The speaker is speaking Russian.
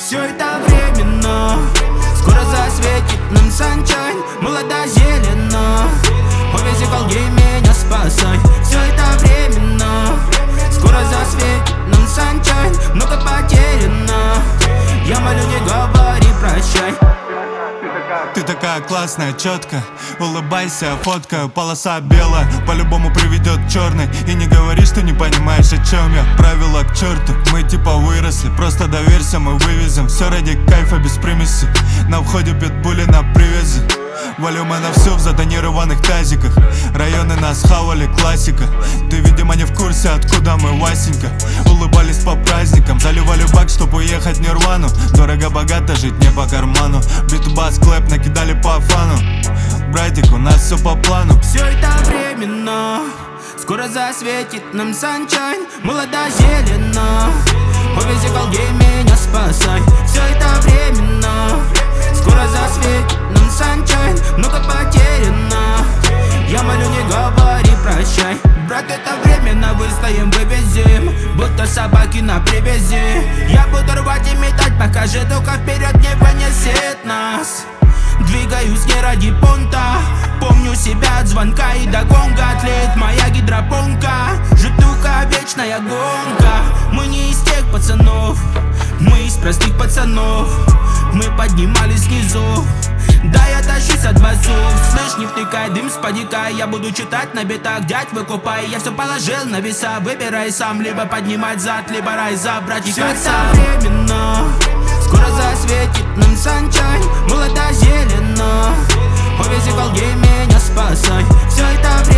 Все это временно, скоро засветит нам санчайн. Молода зелено, повези Волги, меня спасай. Все это временно, скоро засветит нам санчайн. Много потеряно, я молю, не говори прощай. Ты такая классная, четко, улыбайся, фотка, полоса белая по-любому приведет к черной. И не говори, что не понимаешь, о чем я. Правила к черту, мы типа выросли. Просто доверься, мы вывезем все ради кайфа без примеси. На входе питбули на привязи. Валю мы на всю в затонированных тазиках. Районы нас хавали, классика. Ты, видимо, не в курсе, откуда мы, Васенька. Улыбались по праздникам, заливали бак, чтоб уехать в Нирвану. Дорого-богато жить не по карману. Бит-бас, клэп накидали по фану. Братик, у нас все по плану. Все это временно, скоро засветит нам санчайн. Молода зелено, повези Волги, меня спасай. Все это временно, скоро засветит нам санчайн. Много потеряно, я молю, не говори прощай. Брат, это временно, выстоим, вывезем, будто собаки на привязи. Я буду рвать и метать, пока же только вперед не вынесет нас. Двигаюсь не ради понта, помню себя от звонка и до гонга. Тлеет моя гидропонка, житука, вечная гонка. Мы не из тех пацанов, мы из простых пацанов. Мы поднимались снизу, да я тащусь от басов. Слышь, не втыкай, дым спадикай. Я буду читать на битах, дядь, выкупай. Я все положил на веса, выбирай сам. Либо поднимать зад, либо рай забрать и как сам. Временно, скоро засветит нам санчайн. Молода зелено, повези Волги, меня спасай. Все это